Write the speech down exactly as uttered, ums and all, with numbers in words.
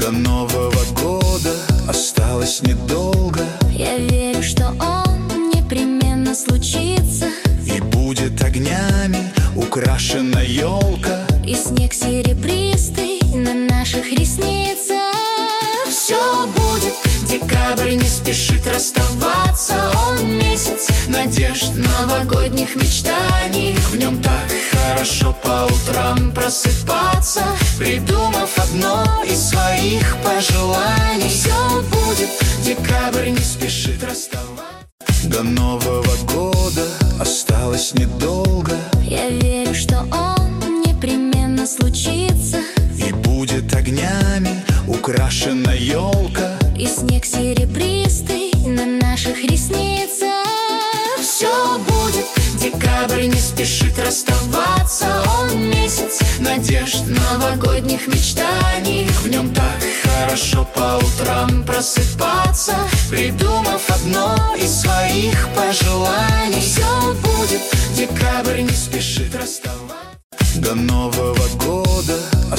До Нового года осталось недолго. Я верю, что он непременно случится, И будет огнями украшена елка, и снег серебристый на наших ресницах. все будет, декабрь не спешит расставаться. Он месяц надежд, новогодних мечтаний. В нем так хорошо по утрам просыпаться, придумав одно из своих пожеланий. Все будет, декабрь не спешит расставаться. До Нового года осталось недолго. Я верю, что он непременно случится, И будет огнями украшена елка, и снег серебристый на наших ресницах. все будет, декабрь не спешит расставаться. Он месяц надежд, новогодних мечтаний. В нем так хорошо по утрам просыпаться, придумав одно из своих пожеланий. Все будет, декабрь не спешит расставаться. До Нового года